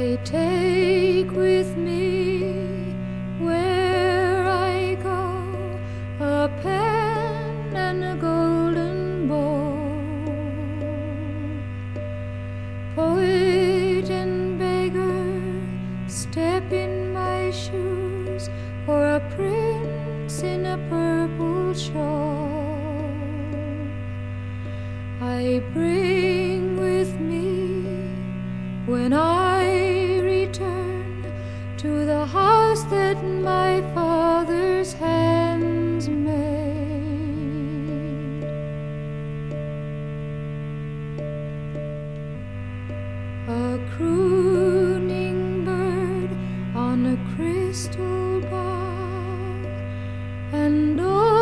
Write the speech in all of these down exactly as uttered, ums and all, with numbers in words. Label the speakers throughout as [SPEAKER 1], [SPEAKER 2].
[SPEAKER 1] I take with me where I go a pen and a golden bowl. Poet and beggar step in my shoes, or a prince in a purple shawl. I bring with me when I return to the house that my father's hands made. A crooning bird on a crystal ball, and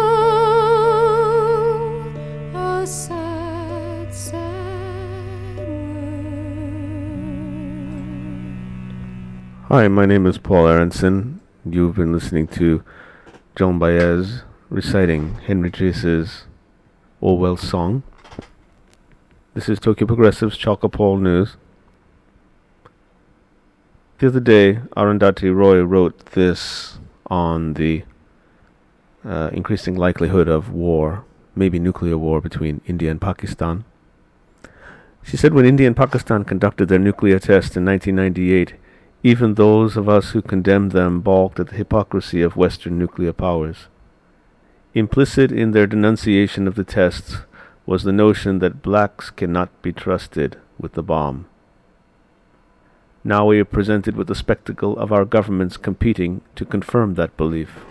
[SPEAKER 1] oh, a sad, sad word.
[SPEAKER 2] Hi, my name is Paul Aronson. You've been listening to Joan Baez reciting Henry Chase's Orwell song. This is Tokyo Progressive's Chaka Paul News. The other day, Arundhati Roy wrote this on the uh, increasing likelihood of war, maybe nuclear war, between India and Pakistan. She said, when India and Pakistan conducted their nuclear test in nineteen ninety-eight, even those of us who condemned them balked at the hypocrisy of Western nuclear powers. Implicit in their denunciation of the tests was the notion that blacks cannot be trusted with the bomb. Now we are presented with the spectacle of our governments competing to confirm that belief.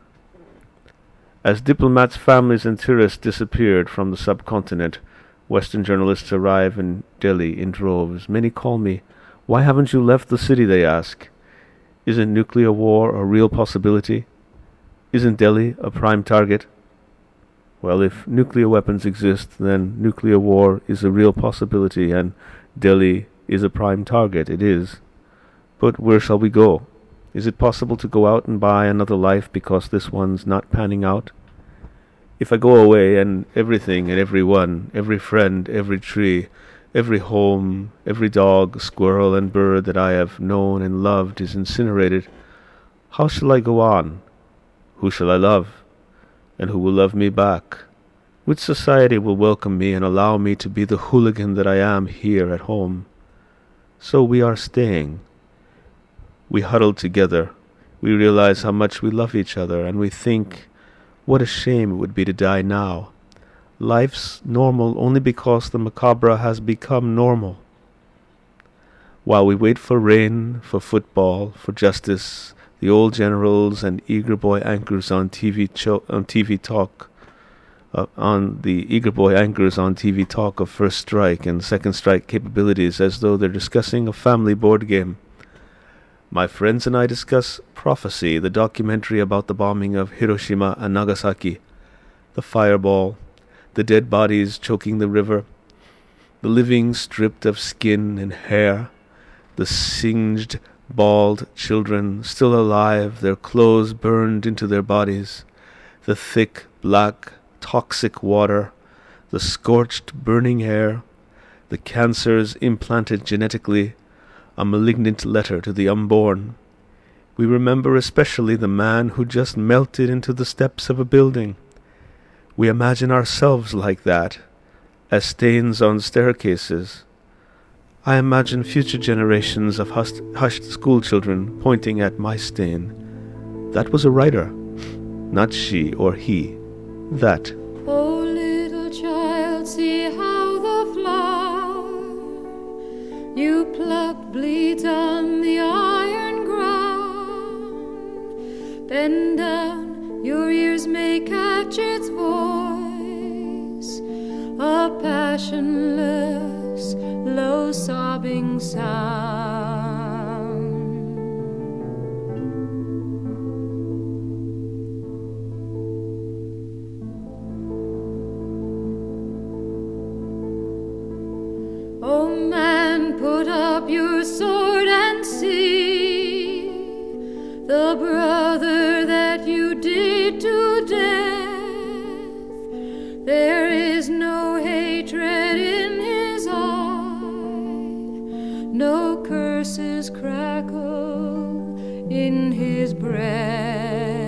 [SPEAKER 2] As diplomats, families, and tourists disappeared from the subcontinent, Western journalists arrive in Delhi in droves. Many call me. Why haven't you left the city, they ask. Isn't nuclear war a real possibility? Isn't Delhi a prime target? Well, if nuclear weapons exist, then nuclear war is a real possibility, and Delhi is a prime target. It is. But where shall we go? Is it possible to go out and buy another life because this one's not panning out? If I go away and everything and everyone, every friend, every tree, every home, every dog, squirrel, and bird that I have known and loved is incinerated, how shall I go on? Who shall I love? And who will love me back? Which society will welcome me and allow me to be the hooligan that I am here at home? So we are staying. We huddle together. We realize how much we love each other, and we think, what a shame it would be to die now. Life's normal only because the macabre has become normal. While we wait for rain, for football, for justice, the old generals and eager boy anchors on T V cho- on T V talk, uh, on the eager boy anchors on T V talk of first strike and second strike capabilities as though they're discussing a family board game. My friends and I discuss Prophecy, the documentary about the bombing of Hiroshima and Nagasaki, the fireball, the dead bodies choking the river, the living stripped of skin and hair, the singed, bald children still alive, their clothes burned into their bodies, the thick, black, toxic water, the scorched, burning air, the cancers implanted genetically, a malignant letter to the unborn. We remember especially the man who just melted into the steps of a building. We imagine ourselves like that, as stains on staircases. I imagine future generations of hushed, hushed schoolchildren pointing at my stain. That was a writer, not she or he. That.
[SPEAKER 1] Oh, little child, see how the flower you pluck bleeds on the iron ground. Bend down, your ears may catch its voice, a passionless, low sobbing sound. Oh man, put up your sword and see the brother that you did to death. There is no hatred in his eye, no curses in his breath.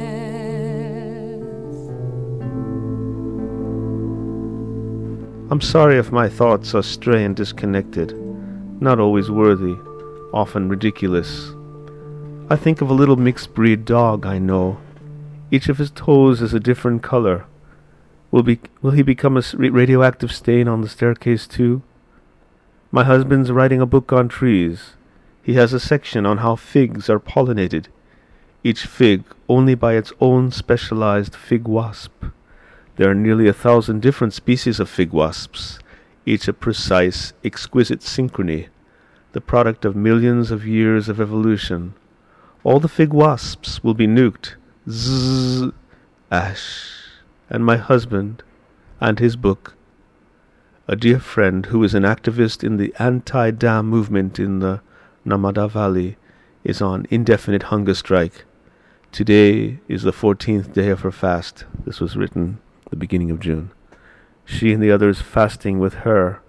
[SPEAKER 2] I'm sorry if my thoughts are stray and disconnected, not always worthy, often ridiculous. I think of a little mixed breed dog I know. Each of his toes is a different color. Will be will he become a radioactive stain on the staircase too? My husband's writing a book on trees. He has a section on how figs are pollinated, each fig only by its own specialized fig wasp. There are nearly a thousand different species of fig wasps, each a precise, exquisite synchrony, the product of millions of years of evolution. All the fig wasps will be nuked. Zzz, ash. And my husband, and his book. A dear friend who is an activist in the anti-dam movement in the Narmada Valley is on indefinite hunger strike. Today is the fourteenth day of her fast. This was written the beginning of June. She and the others fasting with her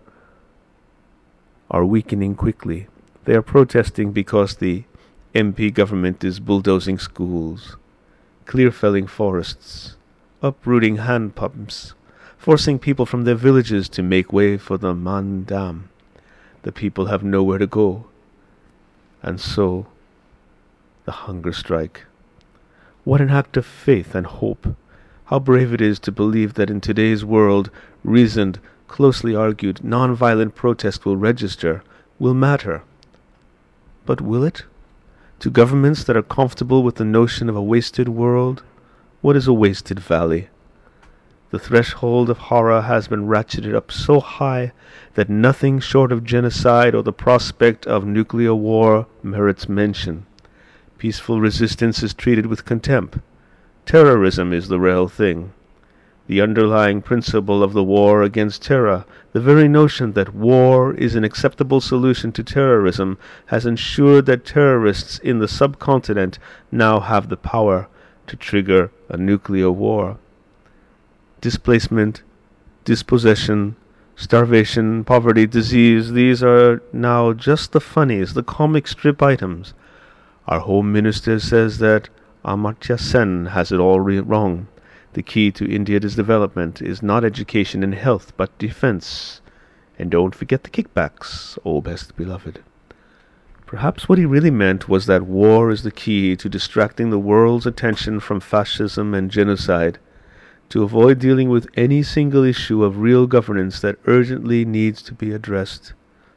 [SPEAKER 2] are weakening quickly. They are protesting because the M P government is bulldozing schools, clear-felling forests, uprooting hand pumps, forcing people from their villages to make way for the Man Dam. The people have nowhere to go. And so, the hunger strike. What an act of faith and hope. How brave it is to believe that in today's world, reasoned, closely argued, non-violent protest will register, will matter. But will it? To governments that are comfortable with the notion of a wasted world, what is a wasted valley? The threshold of horror has been ratcheted up so high that nothing short of genocide or the prospect of nuclear war merits mention. Peaceful resistance is treated with contempt. Terrorism is the real thing. The underlying principle of the war against terror, the very notion that war is an acceptable solution to terrorism, has ensured that terrorists in the subcontinent now have the power to trigger a nuclear war. Displacement, dispossession, starvation, poverty, disease, these are now just the funnies, the comic strip items. Our Home Minister says that Amartya Sen has it all re- wrong. The key to India's development is not education and health, but defense. And don't forget the kickbacks, oh best beloved. Perhaps what he really meant was that war is the key to distracting the world's attention from fascism and genocide, to avoid dealing with any single issue of real governance that urgently needs to be addressed.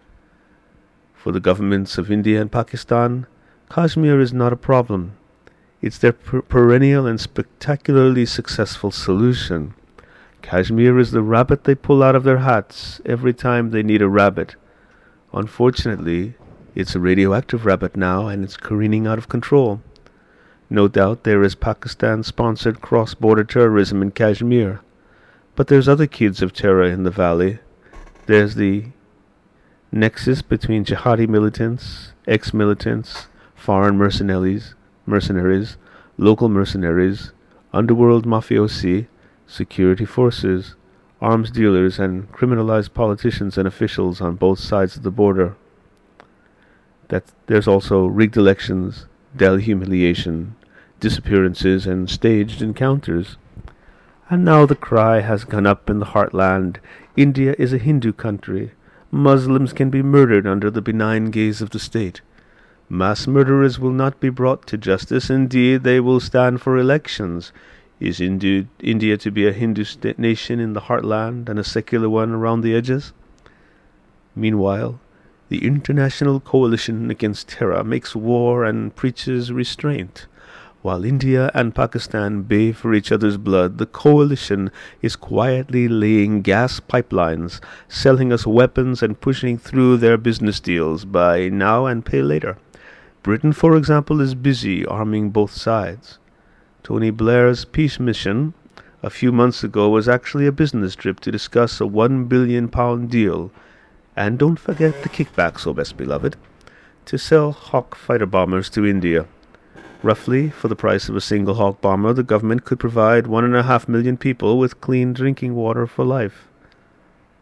[SPEAKER 2] For the governments of India and Pakistan, Kashmir is not a problem. It's their per- perennial and spectacularly successful solution. Kashmir is the rabbit they pull out of their hats every time they need a rabbit. Unfortunately, it's a radioactive rabbit now, and it's careening out of control. No doubt there is Pakistan-sponsored cross-border terrorism in Kashmir. But there's other kids of terror in the valley. There's the nexus between jihadi militants, ex-militants, foreign mercenaries, mercenaries, local mercenaries, underworld mafiosi, security forces, arms dealers, and criminalized politicians and officials on both sides of the border. That there's also rigged elections, Delhi humiliation, disappearances, and staged encounters. And now the cry has gone up in the heartland. India is a Hindu country. Muslims can be murdered under the benign gaze of the state. Mass murderers will not be brought to justice. Indeed, they will stand for elections. Is India, India to be a Hindu state nation in the heartland and a secular one around the edges? Meanwhile, the international coalition against terror makes war and preaches restraint. While India and Pakistan bay for each other's blood, the coalition is quietly laying gas pipelines, selling us weapons and pushing through their business deals, buy now and pay later. Britain, for example, is busy arming both sides. Tony Blair's peace mission a few months ago was actually a business trip to discuss a one billion pound deal, and don't forget the kickbacks, oh best beloved, to sell Hawk fighter bombers to India. Roughly, for the price of a single Hawk bomber, the government could provide one and a half million people with clean drinking water for life.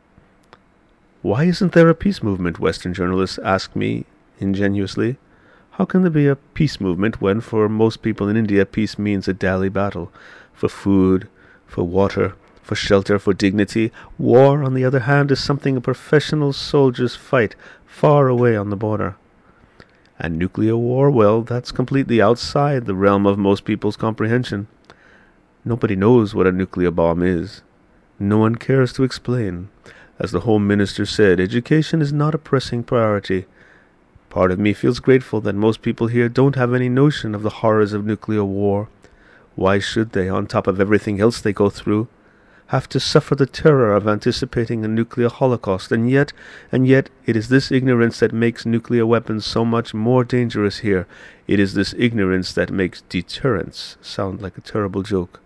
[SPEAKER 2] Why isn't there a peace movement, Western journalists ask me ingenuously. How can there be a peace movement when for most people in India peace means a daily battle for food, for water, for shelter, for dignity? War, on the other hand, is something a professional soldiers fight far away on the border. And nuclear war, well, that's completely outside the realm of most people's comprehension. Nobody knows what a nuclear bomb is. No one cares to explain. As the Home Minister said, education is not a pressing priority. Part of me feels grateful that most people here don't have any notion of the horrors of nuclear war. Why should they, on top of everything else they go through, have to suffer the terror of anticipating a nuclear holocaust? And yet, and yet, it is this ignorance that makes nuclear weapons so much more dangerous here. It is this ignorance that makes deterrence sound like a terrible joke.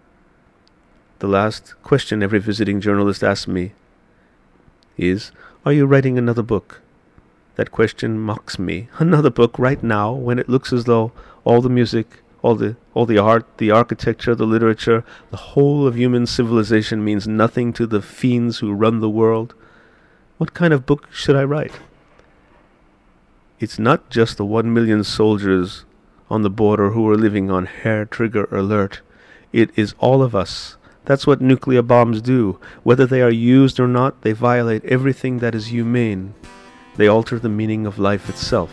[SPEAKER 2] The last question every visiting journalist asks me is, are you writing another book? That question mocks me. Another book right now, when it looks as though all the music, all the all the art, the architecture, the literature, the whole of human civilization means nothing to the fiends who run the world. What kind of book should I write? It's not just the one million soldiers on the border who are living on hair-trigger alert. It is all of us. That's what nuclear bombs do. Whether they are used or not, they violate everything that is humane. They alter the meaning of life itself.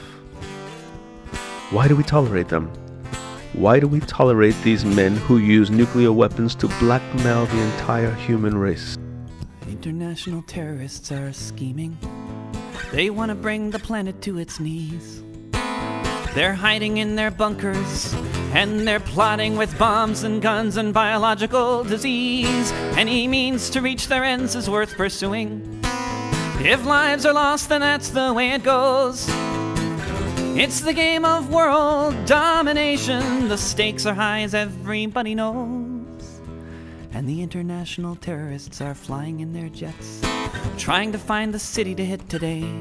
[SPEAKER 2] Why do we tolerate them? Why do we tolerate these men who use nuclear weapons to blackmail the entire human race?
[SPEAKER 3] International terrorists are scheming. They want to bring the planet to its knees. They're hiding in their bunkers, and they're plotting with bombs and guns and biological disease. Any means to reach their ends is worth pursuing. If lives are lost, then that's the way it goes. It's the game of world domination. The stakes are high, as everybody knows. And the international terrorists are flying in their jets, trying to find the city to hit today.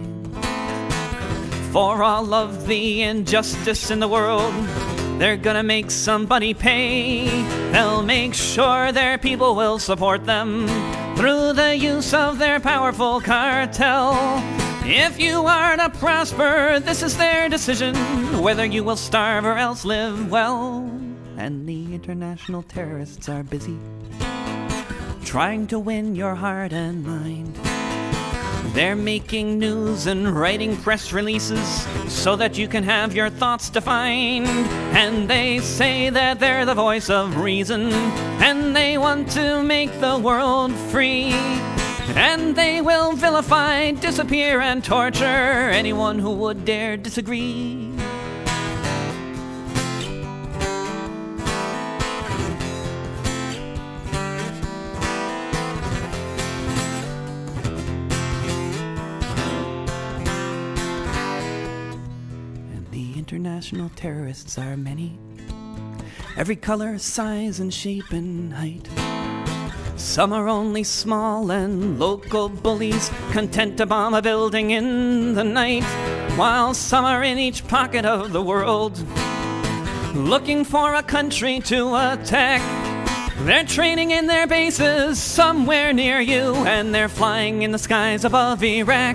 [SPEAKER 3] For all of the injustice in the world, they're gonna make somebody pay. They'll make sure their people will support them through the use of their powerful cartel. If you are to prosper, this is their decision, whether you will starve or else live well. And the international terrorists are busy trying to win your heart and mind. They're making news and writing press releases so that you can have your thoughts defined. And they say that they're the voice of reason, and they want to make the world free. And they will vilify, disappear, and torture anyone who would dare disagree. International terrorists are many, every color, size, and shape and height. Some are only small and local bullies, content to bomb a building in the night, while some are in each pocket of the world, looking for a country to attack. They're training in their bases somewhere near you, and they're flying in the skies above Iraq.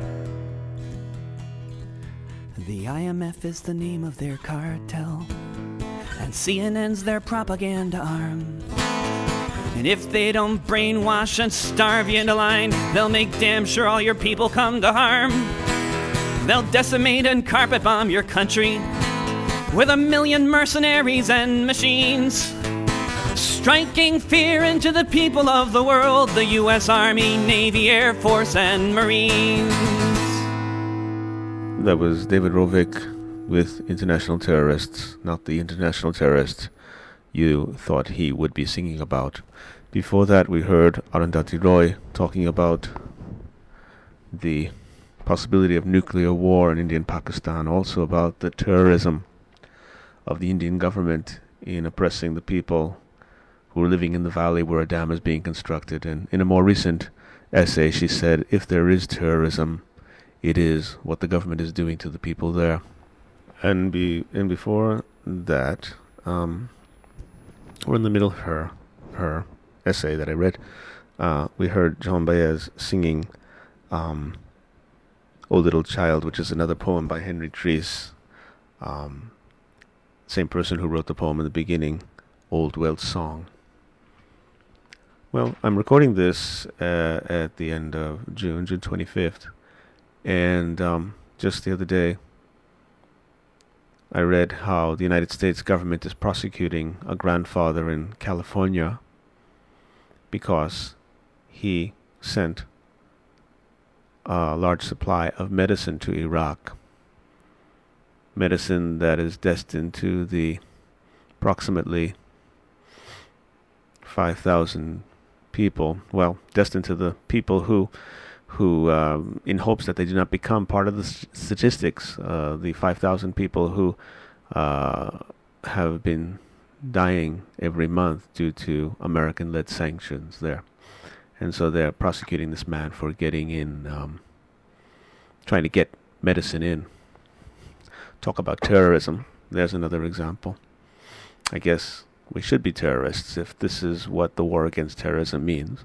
[SPEAKER 3] The I M F is the name of their cartel, and C N N's their propaganda arm. And if they don't brainwash and starve you into line, they'll make damn sure all your people come to harm. They'll decimate and carpet bomb your country with a million mercenaries and machines, striking fear into the people of the world, the U S Army, Navy, Air Force, and Marines.
[SPEAKER 2] That was David Rovic with International Terrorists, not the international terrorist you thought he would be singing about. Before that, we heard Arundhati Roy talking about the possibility of nuclear war in India and Pakistan, also about the terrorism of the Indian government in oppressing the people who are living in the valley where a dam is being constructed. And in a more recent essay, she said, if there is terrorism, it is what the government is doing to the people there. And be and before that, um, we're in the middle of her her essay that I read. Uh, we heard John Baez singing um, "O Little Child," which is another poem by Henry Treece Um, same person who wrote the poem in the beginning, Old Welsh Song. Well, I'm recording this uh, at the end of June, June twenty-fifth, and um, just the other day, I read how the United States government is prosecuting a grandfather in California because he sent a large supply of medicine to Iraq. Medicine that is destined to the approximately five thousand people, well, destined to the people who, who um, in hopes that they do not become part of the st- statistics, uh, the five thousand people who uh, have been dying every month due to American-led sanctions there. And so they're prosecuting this man for getting in, um, trying to get medicine in. Talk about terrorism. There's another example. I guess we should be terrorists if this is what the war against terrorism means.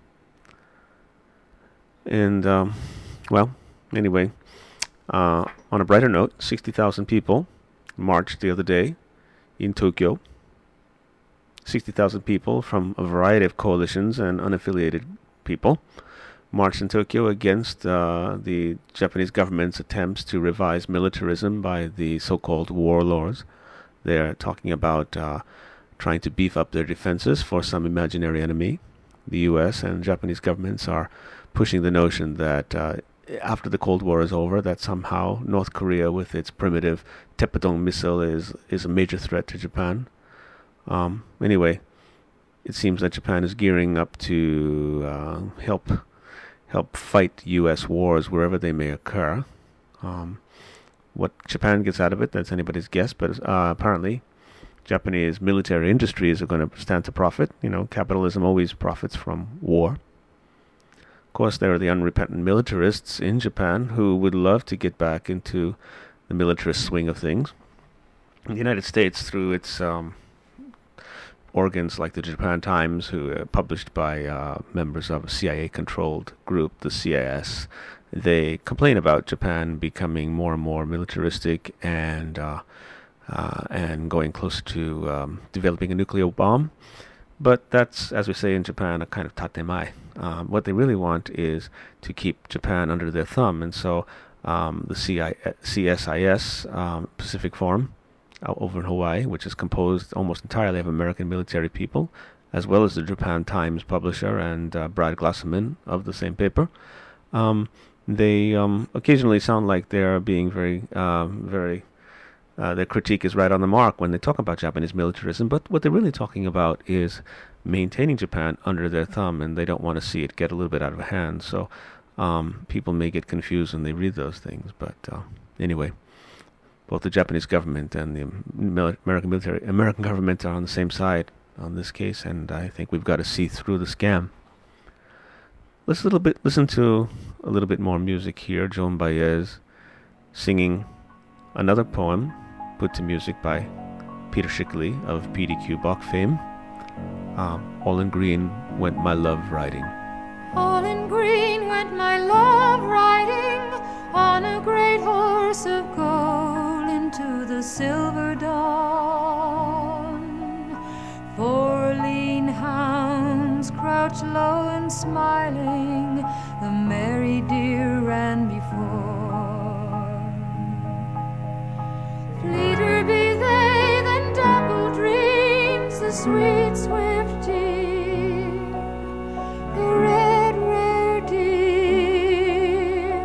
[SPEAKER 2] And, um, well, anyway, uh, on a brighter note, sixty thousand people marched the other day in Tokyo. sixty thousand people from a variety of coalitions and unaffiliated people marched in Tokyo against uh, the Japanese government's attempts to revise militarism by the so-called warlords. They're talking about uh, trying to beef up their defenses for some imaginary enemy. The U S and Japanese governments are pushing the notion that uh, after the Cold War is over, that somehow North Korea with its primitive Teppadong missile is, is a major threat to Japan. Um, anyway, it seems that Japan is gearing up to uh, help help fight U S wars wherever they may occur. Um, what Japan gets out of it, that's anybody's guess, but uh, apparently Japanese military industries are going to stand to profit. You know, capitalism always profits from war. Of course, there are the unrepentant militarists in Japan who would love to get back into the militarist swing of things. The United States, through its um, organs like the Japan Times, who are published by uh, members of a C I A-controlled group, the C I S, they complain about Japan becoming more and more militaristic and uh, uh, and going closer to um, developing a nuclear bomb. But that's, as we say in Japan, a kind of tatemai. Um, what they really want is to keep Japan under their thumb, and so um, the C S I S, um, Pacific Forum, uh, over in Hawaii, which is composed almost entirely of American military people, as well as the Japan Times publisher and uh, Brad Glasserman of the same paper. Um, they um, occasionally sound like they're being very, uh, very, uh, their critique is right on the mark when they talk about Japanese militarism, but what they're really talking about is maintaining Japan under their thumb, and they don't want to see it get a little bit out of hand. So um, people may get confused when they read those things, but uh, anyway, both the Japanese government and the mil- American military, American government are on the same side on this case, and I think we've got to see through the scam. Let's a little bit listen to a little bit more music here. Joan Baez singing another poem put to music by Peter Schickele of P D Q Bach fame. Um, all in green went my love riding.
[SPEAKER 1] All in green went my love riding on a great horse of gold into the silver dawn. Four lean hounds crouched low and smiling, the merry deer ran before. Fleeter be they than dappled dreams, the sweet swift deer, the red rare deer.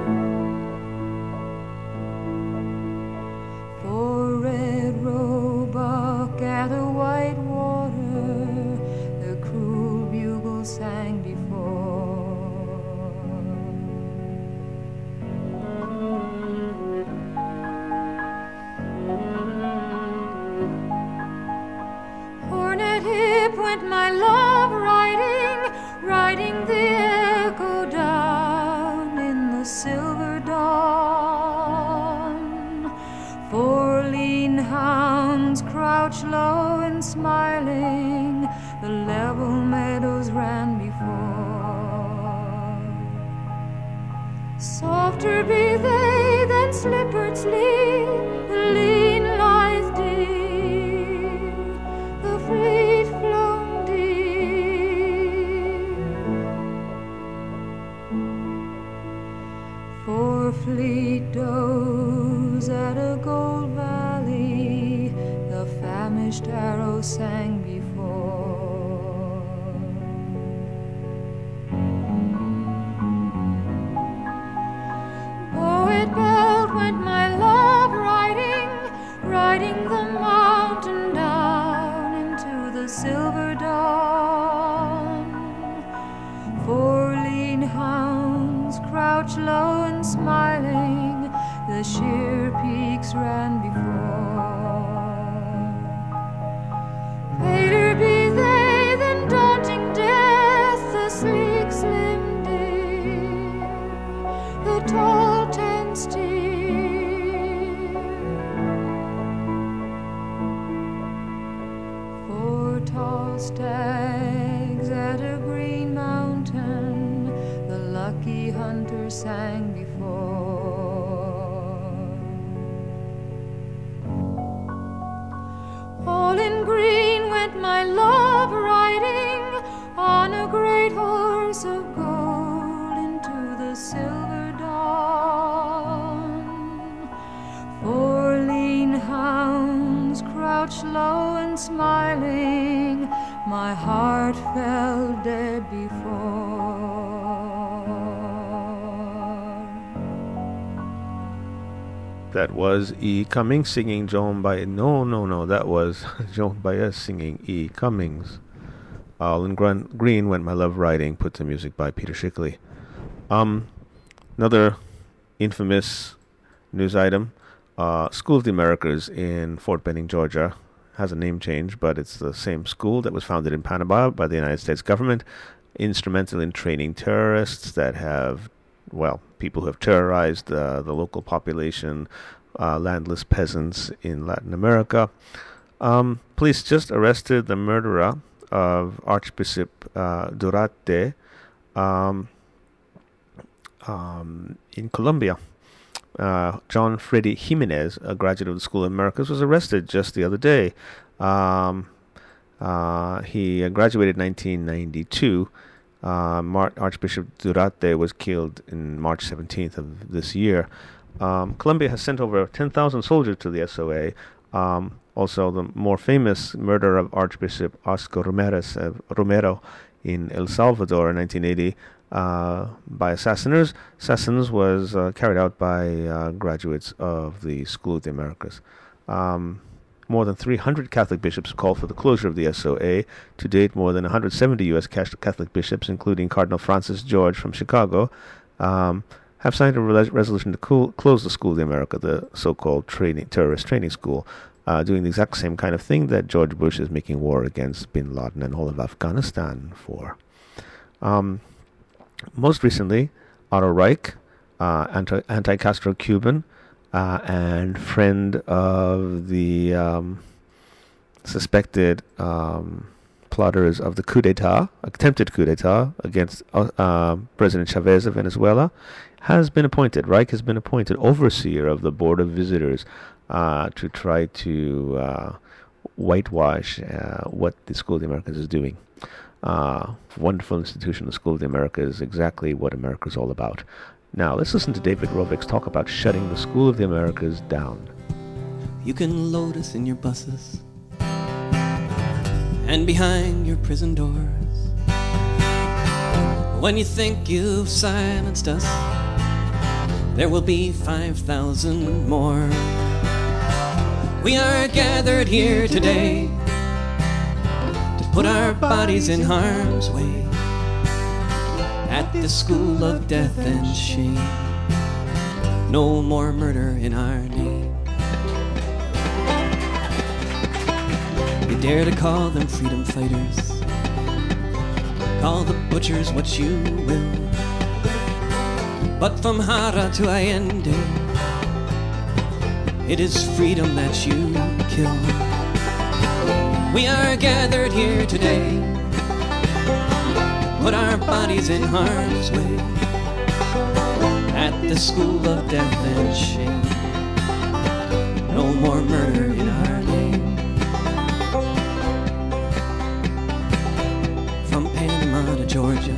[SPEAKER 1] For red roebuck at the white water, the cruel bugle sang before. Hornet hip went my love riding, riding the echo down in the silver dawn. Four lean hounds crouched low and smiling, the level meadows ran before. Softer be they than slippered sleep, the lean singed arrow sang before. Bowed belt went my love riding, riding the mountain down into the silver dawn. Four lean hounds crouched low and smiling, the sheer peaks ran before. Paler be they than daunting death, the sleek slim deer, the tall ten steer. Four tall stags at a green mountain, the lucky hunter sang before. All in green went my love riding on a great horse of gold into the silver dawn. Four lean hounds crouched low and smiling, my heart fell dead before.
[SPEAKER 2] That was E. Cummings singing Joan Baez. No, no, no. That was Joan Baez singing E. Cummings. All in grun- green went my love riding, put to music by Peter Shickley. Um, another infamous news item. Uh, School of the Americas in Fort Benning, Georgia, has a name change, but it's the same school that was founded in Panama by the United States government, instrumental in training terrorists that have, well, people who have terrorized uh, the local population, uh, landless peasants in Latin America. Um, police just arrested the murderer of Archbishop uh, Durate um, um, in Colombia. Uh, John Freddy Jimenez, a graduate of the School of Americas, was arrested just the other day. Um, uh, he graduated in nineteen ninety-two. Uh, Mar- Archbishop Durate was killed in March seventeenth of this year. Um, Colombia has sent over ten thousand soldiers to the S O A. Um, also, the more famous murder of Archbishop Oscar Ramirez, uh, Romero in El Salvador in nineteen eighty uh, by assassiners. Assassins was uh, carried out by uh, graduates of the School of the Americas. Um, More than three hundred Catholic bishops called for the closure of the S O A. To date, more than one hundred seventy U S Catholic bishops, including Cardinal Francis George from Chicago, um, have signed a re- resolution to cool, close the School of the America, the so-called training, terrorist training school, uh, doing the exact same kind of thing that George Bush is making war against bin Laden and all of Afghanistan for. Um, most recently, Otto Reich, uh, anti- anti-Castro Cuban, Uh, and friend of the um, suspected um, plotters of the coup d'etat, attempted coup d'etat against uh, uh, President Chavez of Venezuela, has been appointed. Reich has been appointed overseer of the Board of Visitors uh, to try to uh, whitewash uh, what the School of the Americas is doing. Uh, wonderful institution, the School of the Americas, exactly what America is all about. Now, let's listen to David Rovics talk about shutting the School of the Americas down.
[SPEAKER 3] You can load us in your buses and behind your prison doors. When you think you've silenced us, there will be five thousand more. We are gathered here today to put our bodies in harm's way at the school of death and shame. No more murder in our name. You dare to call them freedom fighters, call the butchers what you will, but from Jara to Allende, it is freedom that you kill. We are gathered here today, put our bodies in harm's way at the school of death and shame. No more murder in our name. From Panama to Georgia,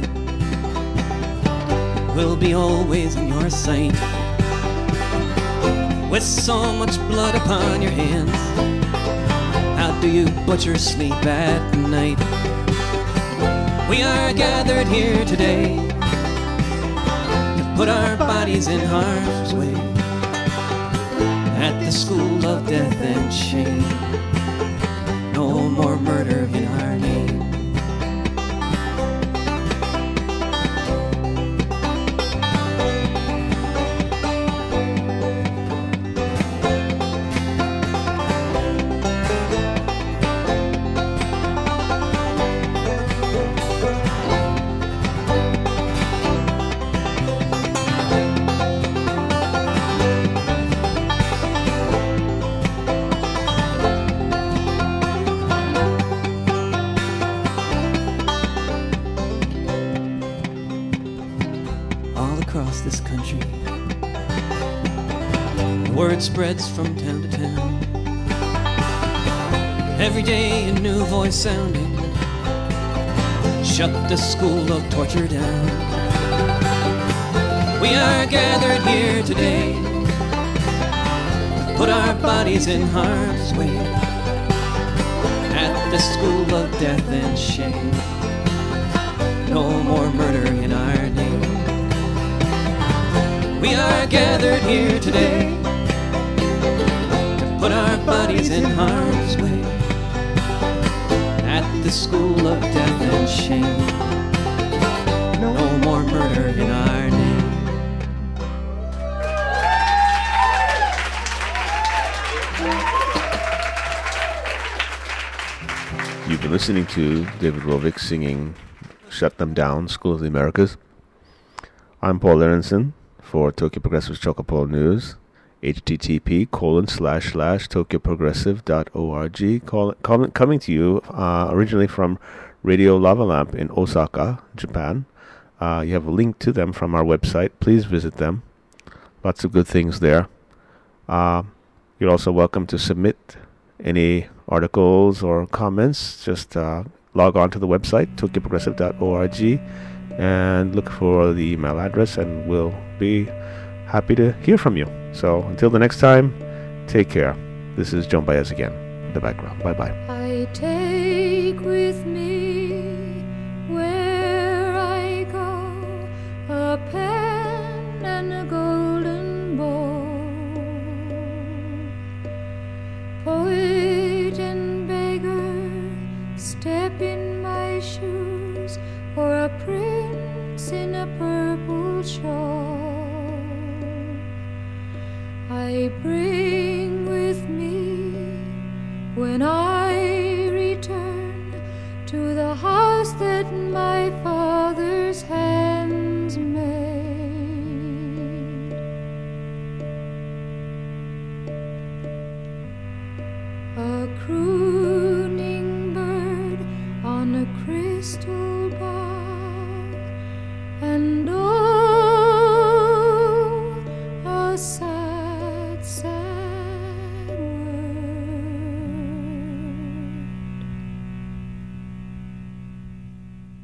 [SPEAKER 3] we'll be always in your sight, with so much blood upon your hands. How do you butchers sleep at night? We are gathered here today to put our bodies in harm's way at the school of death and shame. No more murder in our name. Across this country, the word spreads from town to town. Every day a new voice sounding, shut the school of torture down. We are gathered here today to put our bodies in harm's way at the school of death and shame. No more murder in our name. We are gathered here today to put our bodies in harm's way at the school of death and shame. No more murder in our name.
[SPEAKER 2] You've been listening to David Rovick singing Shut Them Down, School of the Americas. I'm Paul Aronson for Tokyo Progressive's Chocopole News, http colon slash slash tokyoprogressive.org, call, call, coming to you uh, originally from Radio Lava Lamp in Osaka, Japan. Uh, you have a link to them from our website. Please visit them. Lots of good things there. Uh, you're also welcome to submit any articles or comments. Just uh, log on to the website, tokyoprogressive dot org, and look for the email address, and we'll be happy to hear from you. So until the next time, take care. This is Joan Baez again in the background. Bye-bye.
[SPEAKER 1] I take with me where I go a pen and a golden bowl. Poet and beggar, step in my shoes, or a prince in a purple shawl. I bring with me, when I return to the house that my father's hands made, a crooning bird on a crystal